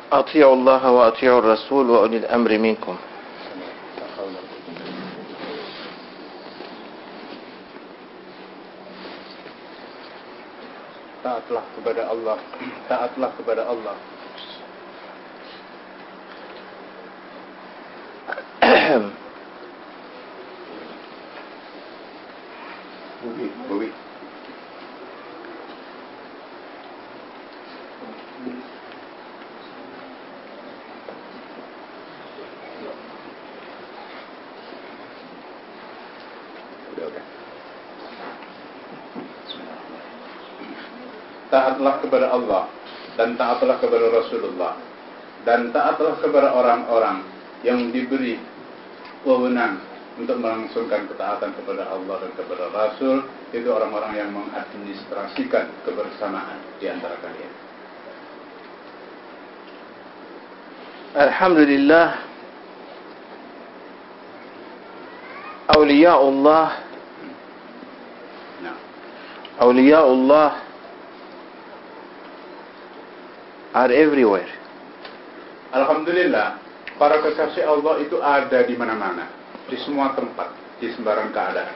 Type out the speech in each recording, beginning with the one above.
أطيعوا الله وأطيعوا الرسول وأولي الأمر منكم. Taatlah kepada Allah, taatlah kepada Allah. Bobi. Taatlah kepada Allah dan taatlah kepada Rasulullah dan taatlah kepada orang-orang yang diberi wewenang untuk melangsungkan ketaatan kepada Allah dan kepada Rasul, itu orang-orang yang mengadministrasikan kebersamaan di antara kalian. Alhamdulillah, awliyaullah are everywhere. Alhamdulillah, para kekasih Allah itu ada di mana-mana, di semua tempat, di sembarang keadaan.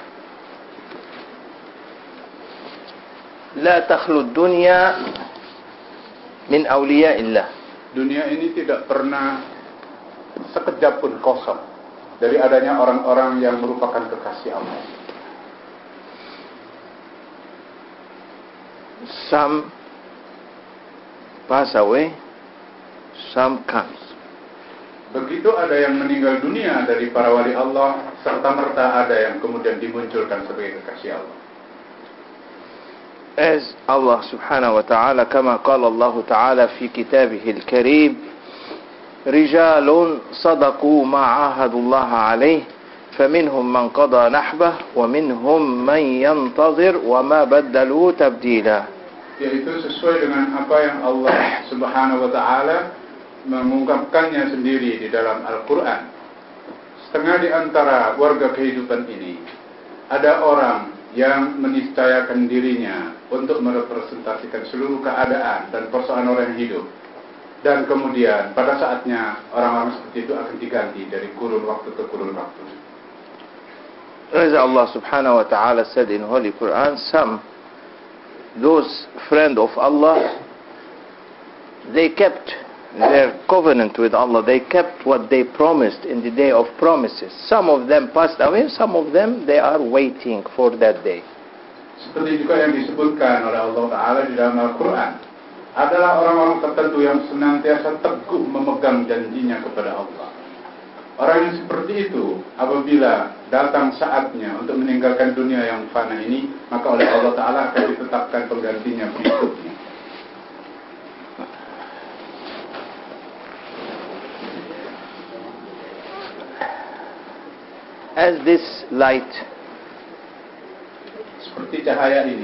La takhlu dunya min awliya'illah. Dunia ini tidak pernah sekejap pun kosong dari adanya orang-orang yang merupakan kekasih Allah. Some pass away, some comes. Begitu ada yang meninggal dunia dari para wali Allah, serta-merta ada yang kemudian dimunculkan sebagai kekasih Allah. As Allah subhanahu wa ta'ala, kama qala Allah ta'ala fi kitabihil karim, rijalun sadaqu ma'ahadullah alaih, faminhum man qada nahbah, wa minhum man yantazir, wa ma baddalu tabdila. Yaitu sesuai dengan apa yang Allah subhanahu wa ta'ala mengungkapkannya sendiri di dalam Al-Quran. Setengah di antara warga kehidupan ini, ada orang yang meniscayakan dirinya untuk merepresentasikan seluruh keadaan dan persoalan orang yang hidup. Dan kemudian pada saatnya orang-orang seperti itu akan diganti dari kurun waktu ke kurun waktu. As Allah subhanahu wa ta'ala said in Holy Quran, those friend of Allah, they kept their covenant with Allah. They kept what they promised in the day of promises. Some of them passed away, some of them they are waiting for that day. Seperti juga yang disebutkan oleh Allah Ta'ala di dalam Al-Quran, adalah orang-orang tertentu yang senantiasa teguh memegang janjinya kepada Allah. Orang yang seperti itu, apabila datang saatnya untuk meninggalkan dunia yang fana ini, maka oleh Allah Ta'ala akan ditetapkan penggantinya berikutnya. As this light, seperti cahaya ini,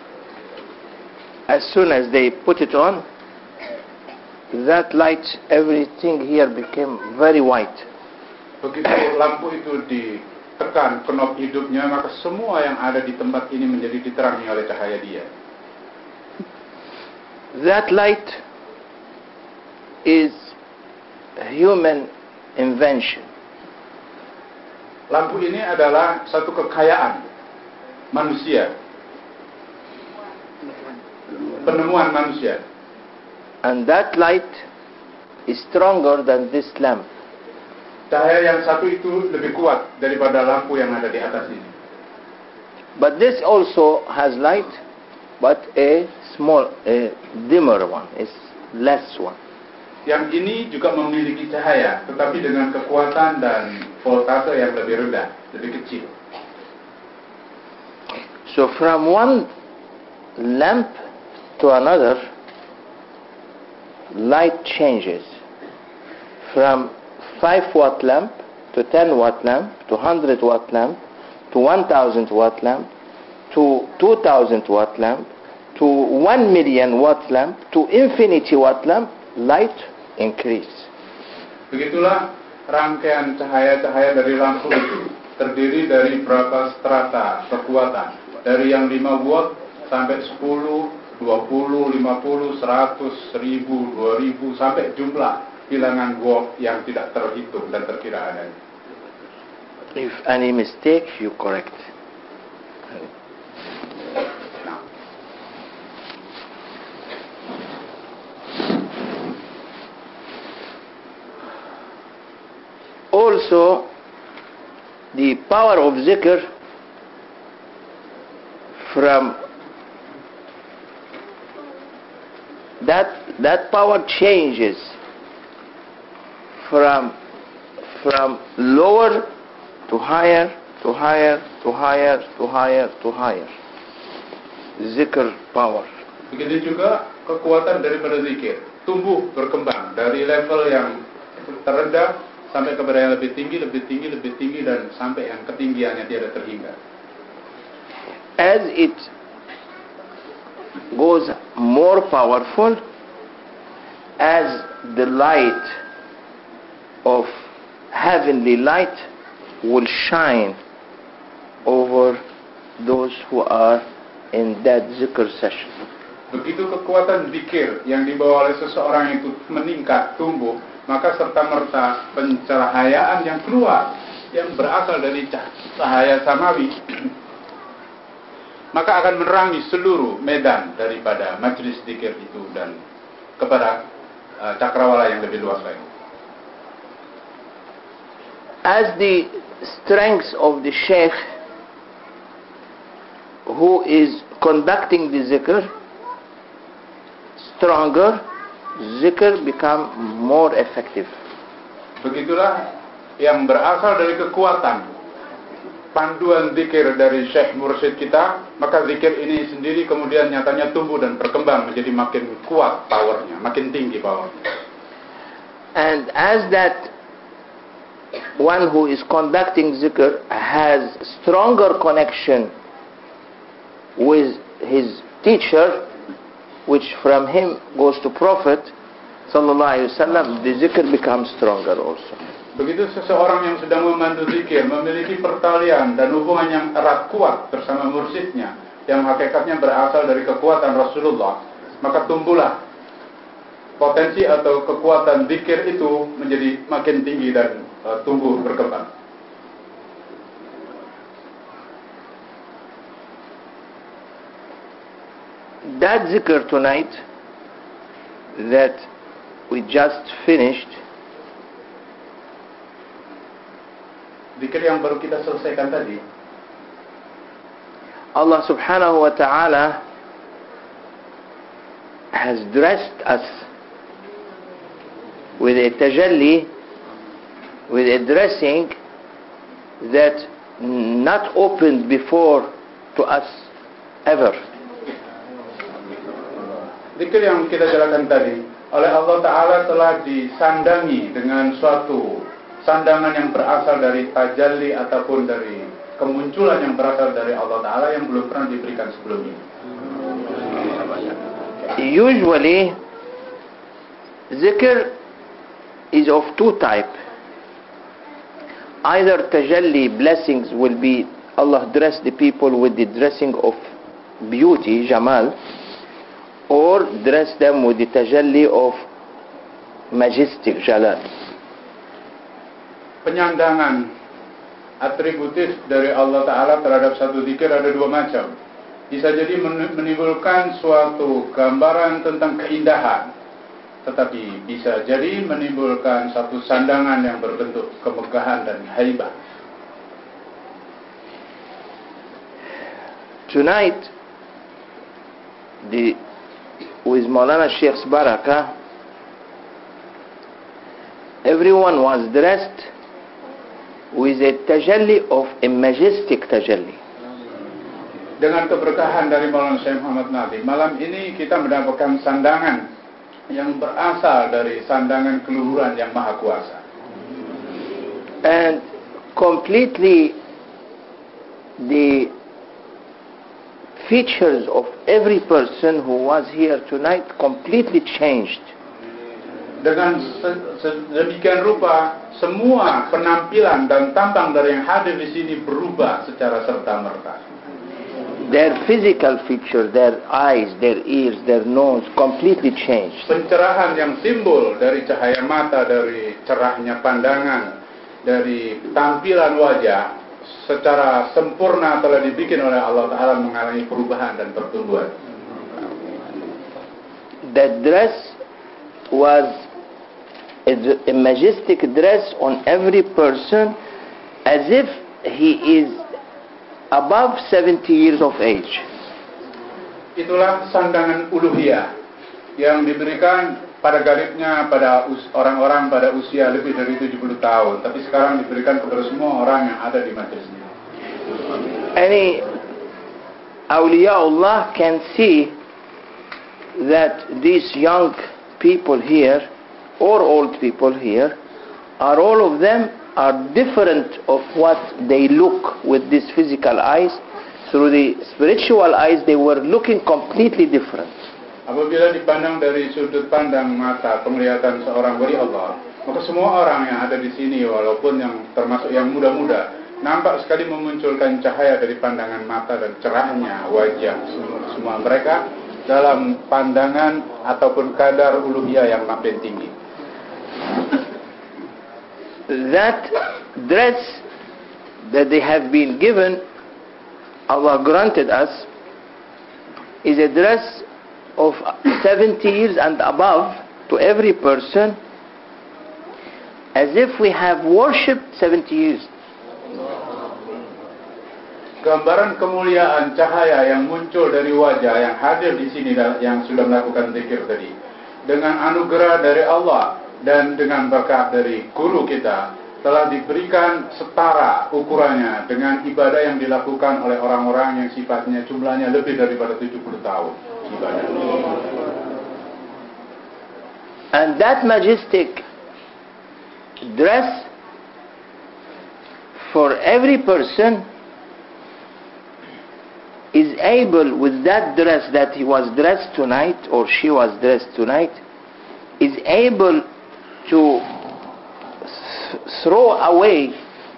as soon as they put it on, that light, everything here became very white. Begitu lampu itu ditekan knop hidupnya, maka semua yang ada di tempat ini menjadi diterangi oleh cahaya dia. That light is a human invention. Lampu ini adalah satu kekayaan manusia, penemuan manusia. And that light is stronger than this lamp. Cahaya yang satu itu lebih kuat daripada lampu yang ada di atas ini. But this also has light, but a dimmer one, is less one. Yang ini juga memiliki cahaya, tetapi dengan kekuatan dan voltase yang lebih rendah, lebih kecil. So from one lamp to another, light changes. From 5-watt lamp to 10-watt lamp to 100-watt lamp to 1,000-watt lamp to 2,000-watt lamp to 1,000,000-watt lamp to infinity-watt lamp, light increase. Begitulah rangkaian cahaya-cahaya dari lampu itu terdiri dari berapa strata kekuatan, dari yang 5 watt sampai 10, 20, 50, 100, 1000, 2000 sampai jumlah bilangan gua yang tidak terhitung dan terkira adanya. If any mistake, you correct. Also, the power of zikr from that power changes from lower to higher to higher to higher to higher to higher. Zikr power. Begitu juga kekuatan daripada zikir tumbuh berkembang dari level yang terendah sampai kepada yang lebih tinggi dan sampai yang ketinggiannya tiada terhingga. As it goes more powerful, as the light of heavenly light will shine over those who are in that zikr session. Begitu kekuatan zikir yang dibawa oleh seseorang itu meningkat, tumbuh, maka serta-merta pencahayaan yang keluar yang berasal dari cahaya samawi maka akan menerangi seluruh medan daripada majelis zikir itu dan kepada cakrawala yang lebih luas lagi. As the strength of the sheikh who is conducting the zikr stronger, zikr become more effective. Begitulah yang berasal dari kekuatan panduan zikir dari syekh mursyid kita, maka zikir ini sendiri kemudian nyatanya tumbuh dan berkembang menjadi makin kuat powernya, makin tinggi powernya. And as that one who is conducting zikr has stronger connection with his teacher, which from him goes to Prophet sallallahu alaihi wasallam, the zikr becomes stronger also. Begitu seseorang yang sedang memandu zikir memiliki pertalian dan hubungan yang erat kuat bersama mursyidnya yang hakikatnya berasal dari kekuatan Rasulullah, maka tumbuhlah potensi atau kekuatan zikir itu menjadi makin tinggi dan tumbuh berkembang. That zikr tonight that we just finished, zikir yang baru kita selesaikan tadi, Allah subhanahu wa ta'ala has dressed us with a tajalli, with a dressing that not opened before to us ever. Zikir yang kita jalankan tadi oleh Allah Ta'ala telah disandangi dengan suatu sandangan yang berasal dari tajalli ataupun dari kemunculan yang berasal dari Allah Ta'ala yang belum pernah diberikan sebelumnya. Usually, zikr is of two types. Either tajalli blessings will be Allah dress the people with the dressing of beauty, jamal, or dress them with the tajalli of majestic, jalal. Penyandangan atributif dari Allah Ta'ala terhadap satu zikir ada dua macam. Bisa jadi menimbulkan suatu gambaran tentang keindahan, tetapi bisa jadi menimbulkan satu sandangan yang berbentuk kemegahan dan haibah. Tonight, with Maulana Sheikh's Barakah, everyone was dressed with a tajalli of a majestic tajalli. Dengan keberkahan dari Maulana Syekh Muhammad Nabi, malam ini kita mendapatkan sandangan yang berasal dari sandangan keluhuran yang maha kuasa. And completely the features of every person who was here tonight completely changed. Dengan sedemikian rupa semua penampilan dan tampang dari yang hadir di sini berubah secara serta-merta. their physical feature, their eyes, their ears, their nose completely changed. Pencerahan yang timbul dari cahaya mata, dari cerahnya pandangan, dari tampilan wajah secara sempurna telah dibikin oleh Allah Ta'ala mengalami perubahan dan pertumbuhan. That dress was a majestic dress on every person, as if he is above 70 years of age. Itulah sandangan uluhiyah yang diberikan pada galibnya pada orang-orang pada usia lebih dari 70 tahun, tapi sekarang diberikan kepada semua orang yang ada di majelis ini. Any awliya Allah can see that these young people here or old people here are all of them are different of what they look with these physical eyes. Through the spiritual eyes they were looking completely different. Apabila dipandang dari sudut pandang mata penglihatan seorang wali Allah, maka semua orang yang ada di sini, walaupun yang termasuk yang muda-muda, nampak sekali memunculkan cahaya dari pandangan mata dan cerahnya wajah semua mereka dalam pandangan ataupun kadar uluhiyah yang makin tinggi. That dress that they have been given, Allah granted us, is a dress of 70 years and above to every person, as if we have worshipped 70 years. Gambaran kemuliaan cahaya yang muncul dari wajah yang hadir di sini yang sudah melakukan zikir tadi, dengan anugerah dari Allah dan dengan berkat dari guru kita, telah diberikan setara ukurannya dengan ibadah yang dilakukan oleh orang-orang yang sifatnya jumlahnya lebih daripada 70 tahun ibadah. And that majestic dress for every person is able, with that dress that he was dressed tonight or she was dressed tonight, is able to throw away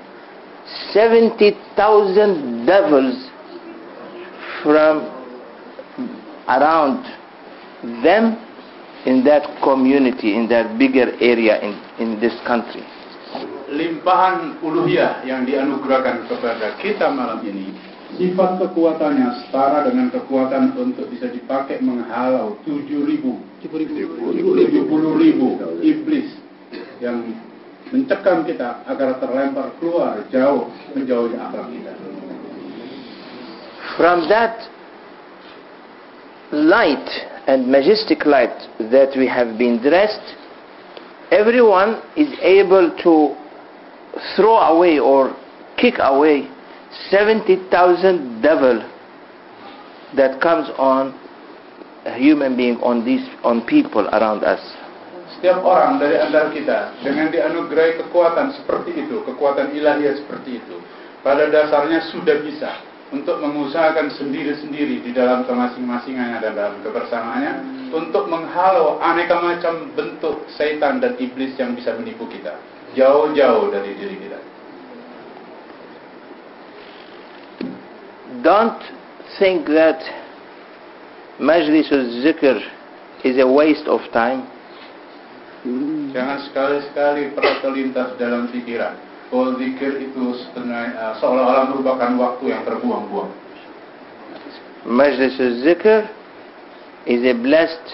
70,000 devils from around them in that community, in that bigger area in this country. Limpahan uluhiyah yang dianugerahkan kepada kita malam ini, sifat kekuatannya setara dengan kekuatan untuk bisa dipakai menghalau 70,000 iblis yang mencekam kita agar terlempar keluar jauh menjauhi akhlak kita. From that light and majestic light that we have been dressed, everyone is able to throw away or kick away 70,000 devil that comes on a human being, on people around us. Setiap orang dari antara kita dengan dianugerahi kekuatan seperti itu, kekuatan ilahiyah seperti itu, pada dasarnya sudah bisa untuk mengusahakan sendiri-sendiri di dalam kemasing-masingannya dan dalam kebersamaannya untuk menghalau aneka macam bentuk setan dan iblis yang bisa menipu kita jauh-jauh dari diri kita. Don't think that Majlis al-Zikr is a waste of time. Jangan sekali-sekali pernah terlintas dalam pikiran bahwa zikir itu seolah-olah merupakan waktu yang terbuang-buang. Majlis al-Zikr is a blessed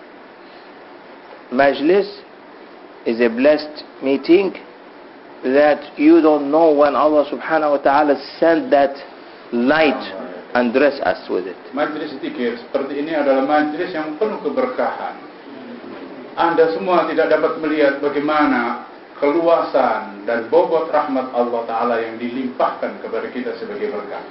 majlis, is a blessed meeting that you don't know when Allah subhanahu wa ta'ala sent that light and dress us with it. Majlis zikir seperti ini adalah majlis yang penuh keberkahan. Anda semua tidak dapat melihat bagaimana keluasan dan bobot rahmat Allah Ta'ala yang dilimpahkan kepada kita sebagai berkah.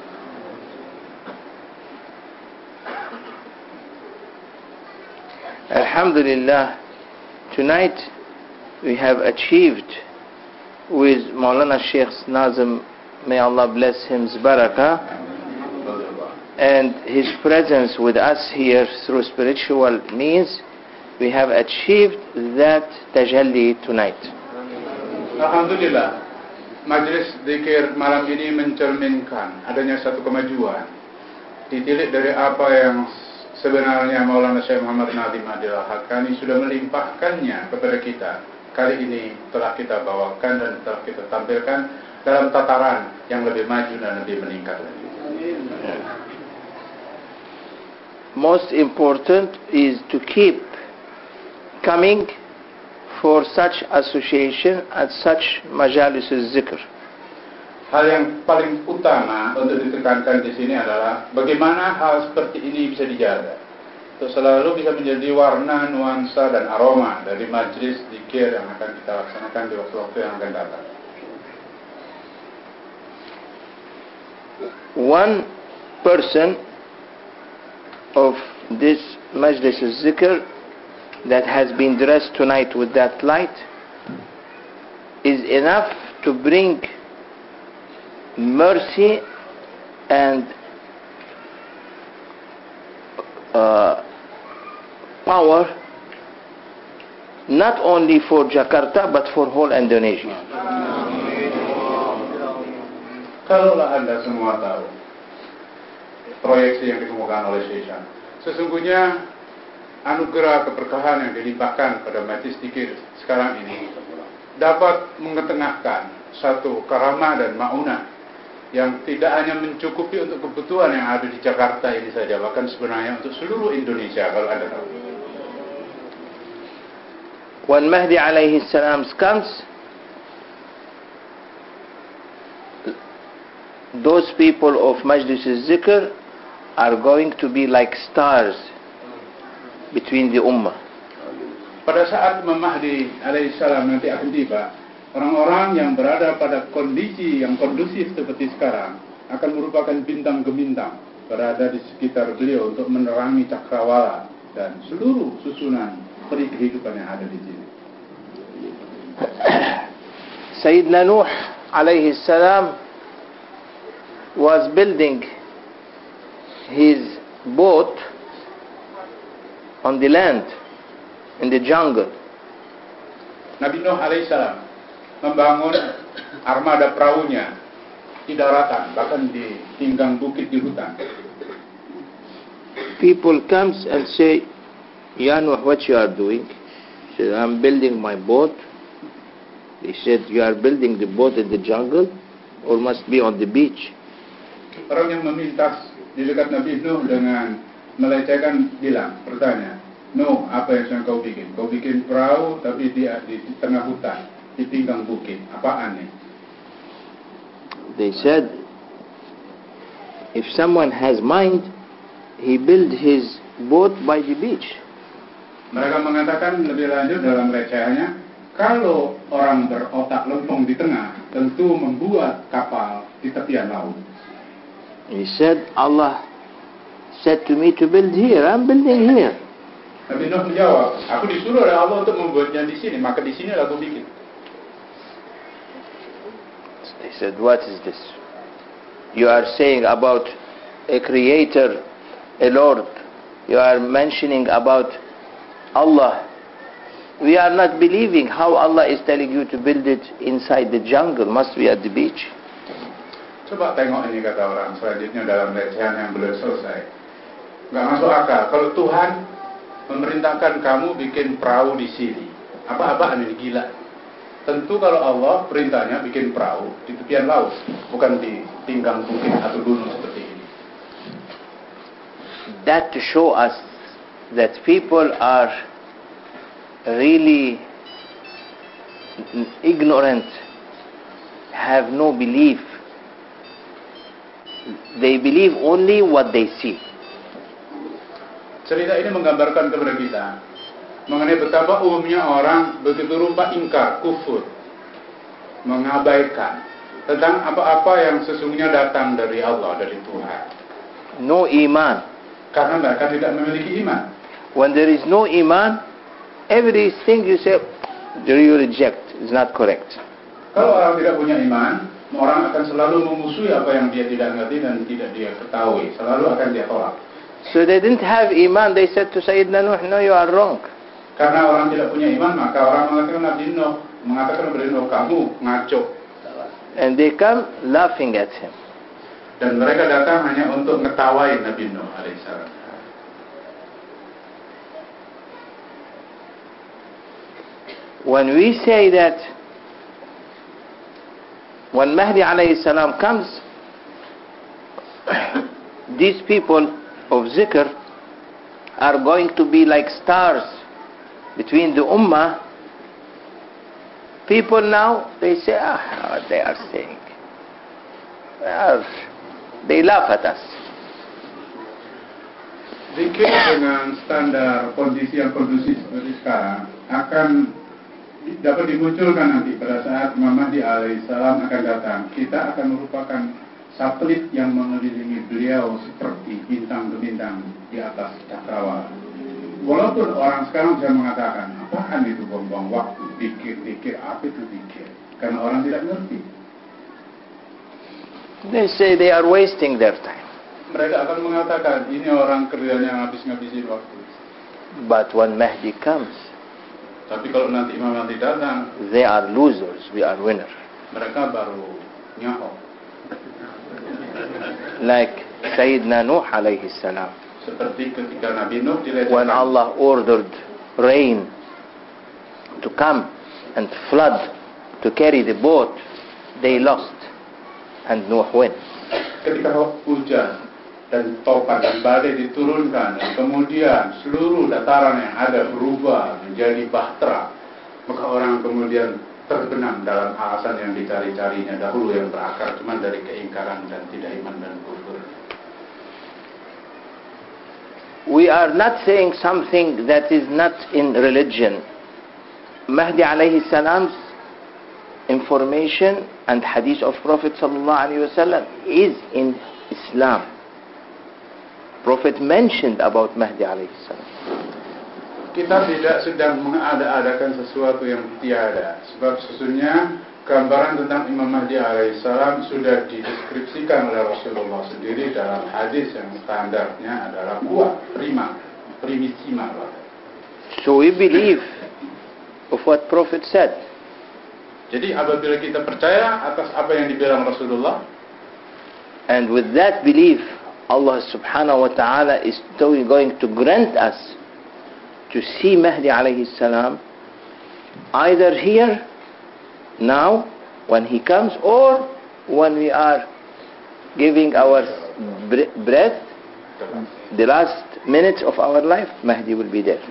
Alhamdulillah, tonight we have achieved with Maulana Sheikh Nazim, may Allah bless him's barakah, and his presence with us here through spiritual means, we have achieved that tajalli tonight. Alhamdulillah, majlis zikir malam ini mencerminkan adanya satu kemajuan ditilik dari apa yang sebenarnya Maulana Syekh Muhammad Nadhim Al-Haqqani sudah melimpahkannya kepada kita. Kali ini telah kita bawakan dan telah kita tampilkan dalam tataran yang lebih maju dan lebih meningkat lagi. Most important is to keep coming for such association and such majalis zikr. Hal yang paling utama untuk ditekankan di sini adalah bagaimana hal seperti ini bisa dijaga. Untuk selalu bisa menjadi warna, nuansa, dan aroma dari majlis zikir yang akan kita laksanakan di waktu-waktu yang akan datang. One person of this majlis zikr that has been dressed tonight with that light is enough to bring mercy and power not only for Jakarta but for whole Indonesia. Kalaulah Anda semua tahu proyeksi yang dikemukakan oleh Syekh, sesungguhnya anugerah keberkahan yang dilimpahkan pada majlis zikir sekarang ini dapat mengetengahkan satu karamah dan maunah yang tidak hanya mencukupi untuk kebutuhan yang ada di Jakarta ini saja, bahkan sebenarnya untuk seluruh Indonesia kalau Anda tahu. When Mahdi alaihi salam comes, those people of Majlis al-Zikr are going to be like stars between the ummah. Pada saat Imam Mahdi alaihi salam nanti akan tiba, orang-orang yang berada pada kondisi yang kondusif seperti sekarang akan merupakan bintang gemintang berada di sekitar beliau untuk menerangi cakrawala dan seluruh susunan peri kehidupan yang ada di sini. Sayyidina Nuh alaihi salam was building his boat on the land in the jungle. Nabi Nuh alaihissalam membangun armada perahunya di daratan, bahkan di pinggang bukit di hutan. People comes and say, "Ya Nuh, what you are doing?" He said, "I'm building my boat." He said, "You are building the boat in the jungle or must be on the beach?" Orang yang memintas di dekat Nabi Nuh dengan melecehkan bertanya, "Nuh, apa yang sedang kau bikin? Kau bikin perahu tapi di tengah hutan, di pinggang bukit. Apaan nih?" They said, if someone has mind, he build his boat by the beach. Mereka mengatakan lebih lanjut dalam lecahannya, kalau orang berotak lempeng di tengah, tentu membuat kapal di tepian laut. He said, Allah said to me to build here. I'm building here. Nabi Nuh menjawab, aku disuruh oleh Allah untuk membuatnya di sini, maka di sini aku bikin. They said, what is this? You are saying about a creator, a Lord. You are mentioning about Allah. We are not believing how Allah is telling you to build it inside the jungle. Must be at the beach. Coba tengok ini, kata orang selanjutnya dalam lecahan yang belum selesai. Gak masuk akal. Kalau Tuhan memerintahkan kamu bikin perahu di sini, apa-apaan ini, gila. Tentu kalau Allah perintahnya bikin perahu di tepian laut, bukan di pinggang bukit atau gunung seperti ini. That to show us that people are really ignorant, have no belief. They believe only what they see. Cerita ini menggambarkan kepada kita mengenai betapa umumnya orang begitu rupa ingkar, kufur, mengabaikan tentang apa-apa yang sesungguhnya datang dari Allah, dari Tuhan. No iman. Karena mereka tidak memiliki iman. When there is no iman, everything you say, you reject. It's not correct. Kalau orang tidak punya iman, orang akan selalu memusuhi apa yang dia tidak ngerti dan tidak dia ketahui. Selalu akan dia tolak. So they didn't have iman. They said to Sayyidina Nuh, no, you are wrong. Karena orang tidak punya iman, maka orang mengatakan Nabi Nuh, kamu ngaco. And they come laughing at him. Dan mereka datang hanya untuk ngetawain Nabi Nuh alaihissalam. When we say that when Mahdi alayhi salam comes, these people of zikr are going to be like stars between the ummah. People now, they say, what they are saying. They laugh at us. Zikir dengan standar kondisi yang kondusif seperti sekarang akan dapat dimunculkan nanti pada saat Imam Mahdi alaihissalam akan datang. Kita akan merupakan satelit yang mengelilingi beliau seperti bintang-bintang di atas cakrawala. Walaupun orang sekarang bisa mengatakan, apaan itu buang-buang waktu, pikir-pikir, apa itu pikir? Karena orang tidak ngerti. They say they are wasting their time. Mereka akan mengatakan, ini orang kerjanya ngabis-ngabisin waktu. But when Mahdi comes, Tapi kalau nanti Imam Mahdi datang, they are losers, we are winners. mereka baru nyaho. Like Sayyidina Nuh alayhi salam. Seperti ketika Nabi Nuh When dilecehkan. Allah ordered rain to come and flood to carry the boat, they lost and Nuh wins. Ketika hujan dan topan dan badai diturunkan, dan kemudian seluruh dataran yang ada berubah menjadi bahtera, maka orang kemudian terbenam dalam alasan yang dicari-carinya dahulu yang berakar cuma dari keingkaran dan tidak iman dan kufur. We are not saying something that is not in religion. Mahdi alayhi salam's information and hadith of Prophet sallallahu alaihi wasallam is in Islam. Prophet mentioned about Mahdi alayhi salam. Kita tidak sedang mengada-adakan sesuatu yang tiada, sebab sesungguhnya gambaran tentang Imam Mahdi alaihissalam sudah dideskripsikan oleh Rasulullah sendiri dalam hadis yang standarnya adalah kuat, prima, primissima. So we believe of what Prophet said. Jadi apabila kita percaya atas apa yang dibilang Rasulullah, And with that belief, Allah subhanahu wa ta'ala is going to grant us to see Mahdi alayhi salam either here, now, when he comes, or when we are giving our breath, the last minutes of our life, Mahdi will be there.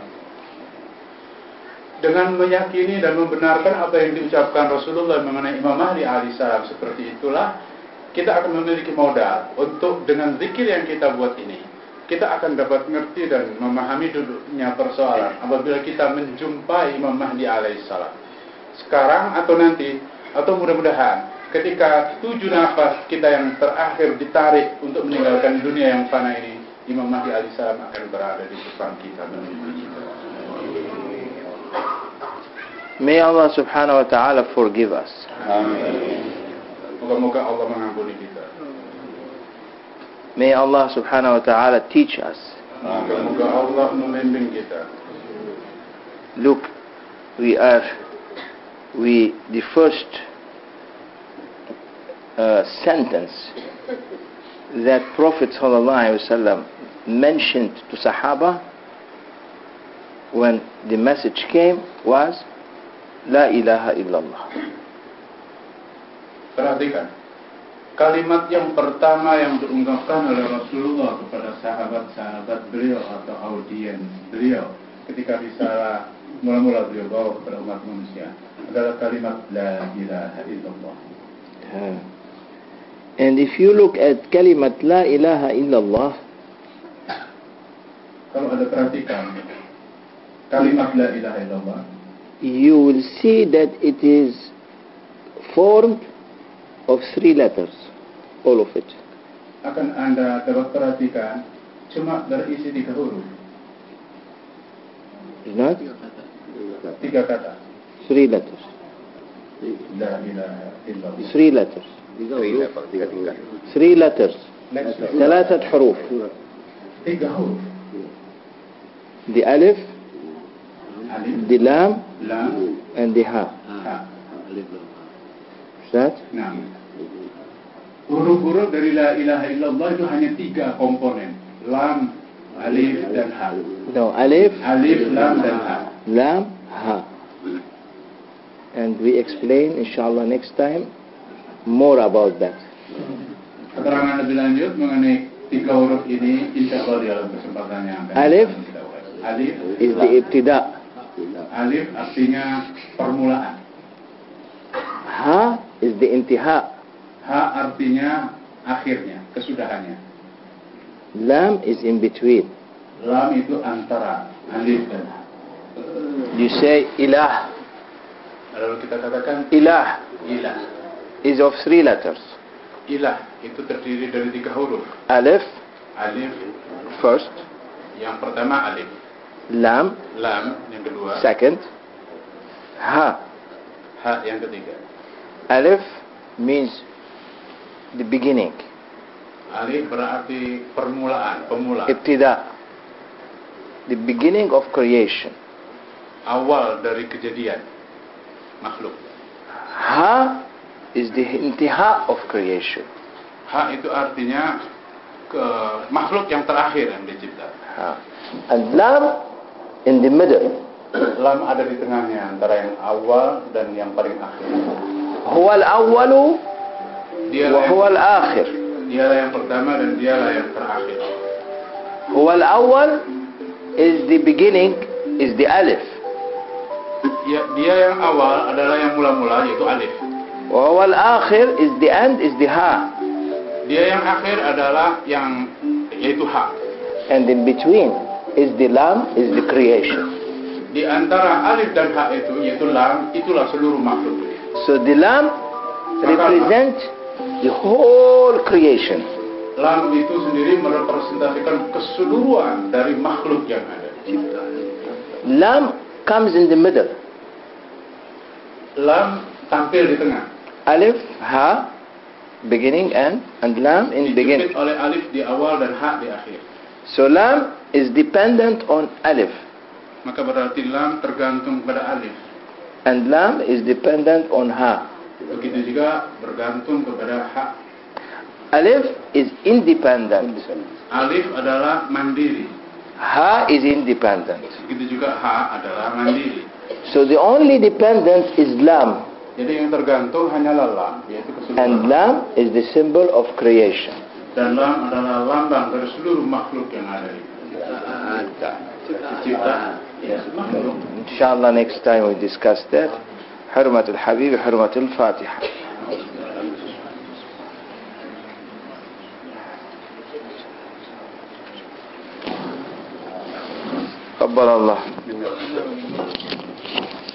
dengan meyakini dan membenarkan apa yang diucapkan Rasulullah mengenai Imam Mahdi alaihissalam seperti itulah, kita akan memiliki modal untuk dengan zikir yang kita buat ini, kita akan dapat mengerti dan memahami duduknya persoalan apabila kita menjumpai Imam Mahdi alaihissalam sekarang atau nanti, atau mudah-mudahan ketika 7 nafas kita yang terakhir ditarik untuk meninggalkan dunia yang fana ini, Imam Mahdi alaihissalam akan berada di depan kita menuju kita. May Allah subhanahu wa ta'ala forgive us. Amin. Moga-moga Allah mengampuni kita. May Allah subhanahu wa ta'ala teach us. Moga-moga Allah membimbing kita. Look, the first sentence that Prophet sallallahu alaihi wasallam mentioned to Sahaba when the message came was La ilaha illallah. Perhatikan, kalimat yang pertama yang diungkapkan oleh Rasulullah kepada sahabat-sahabat beliau atau audiens beliau ketika risalah mula-mula beliau bawa kepada umat manusia adalah kalimat La ilaha illallah. And if you look at kalimat La ilaha illallah, kalau ada perhatikan kalimat La ilaha illallah, you will see that it is formed of 3 letters, all of it. akan Anda dapat perhatikan cuma berisi 3 huruf, Is not? 3 kata. 3 letters. La ilaha illallah. 3 letters. 3 letters. 3 حروف. 3 huruf. The alif, Alif, the lam, lam, and the ha. ha. Is that? Nah, Huruf-huruf dari la ilaha illallah itu hanya 3 komponen. Lam, alif, dan ha. No, alif, Lam, dan ha. lam, ha. And we explain, inshallah, next time more about that. Keterangan lebih lanjut mengenai 3 huruf ini insyaallah di dalam kesempatan yang akan Alif kita ulas. Alif is the ibtida. Alif artinya permulaan. Ha is the intiha. Ha artinya akhirnya, kesudahannya. Lam is in between. Lam itu antara alif dan ha. You say ilah. Lalu kita katakan Ilah ilah. is of 3 letters. Ilah itu terdiri dari 3 huruf. Alif, Alif first. yang pertama alif. Lam, Lam yang kedua. second. Ha. Ha yang ketiga. Alif means the beginning. Alif berarti permulaan, pemula. Ibtida. The beginning of creation. Awal dari kejadian makhluk. Ha is the intiha of creation. Ha itu artinya makhluk yang terakhir yang dicipta. Ha. And lam in the middle. Lam ada di tengahnya antara yang awal dan yang paling akhir. Huwa al-awwalu wa huwa al-akhir. Dialah yang pertama dan dialah yang terakhir. Huwa al-awwal is the beginning, is the alif. Ya, dia yang awal adalah yang mula-mula yaitu alif. Wa huwa al-akhir is the end, is the ha. Dia yang akhir adalah yang yaitu ha. And in between is the lam, is the creation. Di antara alif dan ha itu yaitu lam, itulah seluruh makhluk. So the lam represent the whole creation. Lam itu sendiri merepresentasikan keseluruhan dari makhluk yang ada. Lam comes in the middle. Lam tampil di tengah. Alif, ha, beginning, end, and lam in beginning. Dijepit oleh alif di awal dan ha di akhir. So lam is dependent on alif, Maka berarti lam tergantung pada alif. and lam is dependent on ha. Begitu juga bergantung kepada ha. Alif is independent. Alif adalah mandiri. Ha is independent. Begitu juga ha adalah mandiri. So the only dependent is lam, Jadi yang tergantung hanyalah lam, yaitu and keseluruhan. lam is the symbol of creation. Dan lam adalah lambang dari seluruh makhluk yang ada di ciptaan. Ya, makhluk. Inshallah next time we discuss that. Hurmatul Habib, Hurmatul Fatiha. قبل الله